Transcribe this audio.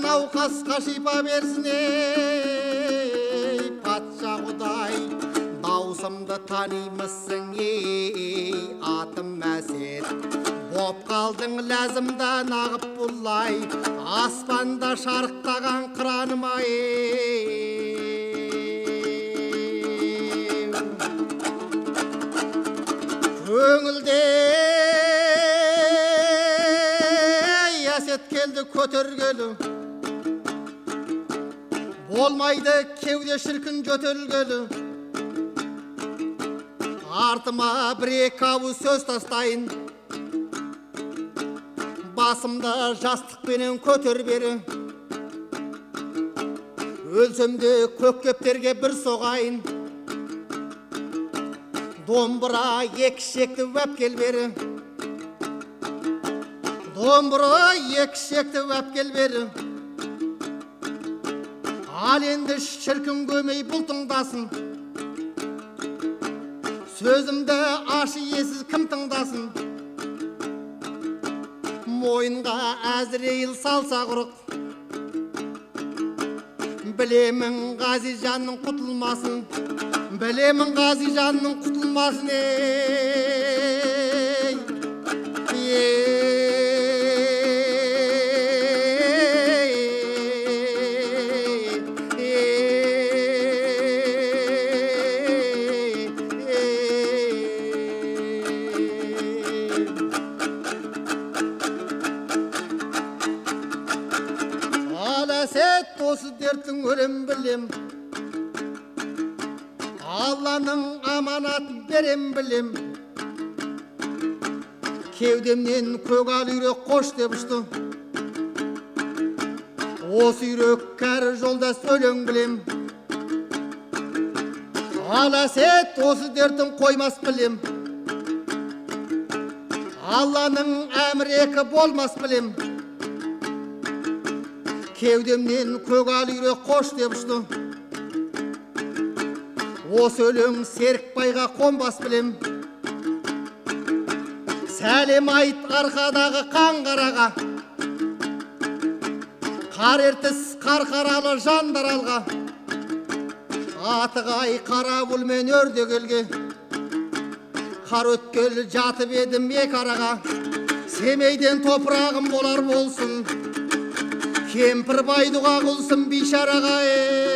науқасқа шипа берсін ей патша құдай даусымды танимысың ей атым әсет боп қалдың ләзімдан ағып бұлай аспанда шарықтаған қыраным ай көңілде әсет келді көтергелі болмайды кеуде шіркін жөтелгелі артыма бір-екі ауыз сөз тастайын басымда жастықпенен көтер бері өлсем де көккептерге бір соғайын домбыра екі шекті әпкел бері домбыра екі шекті әпкел бері ал енді шіркін көмей бұл тыңдасын сөзімді ашы есіз кім тыңдасын мойынға әзірейіл салса құрық білемін ғазизжанның құтылмасын білемін ғазизжанның құтылмасын әсет осы дерттің өлем білем Алланың аманатын берем білем кеудемнен көгал үйрек қош деп ұшты осы үйрек кәрі жолдас өлең білем ал әсет осы дерттің қоймас білем Алланың әмірі екі болмас білем кеудемнен көгал үйрек қош деп ұшты осы өлең серікбайға қонбас білем сәлем айт арқадағы қанғараға қар ертіс қарқаралы жандаралға атығай қарабұлмен өрдегелге қар өткел жатып едім екі араға семейден топырағым болар болсын кемпір байдуға құлсын бейшараға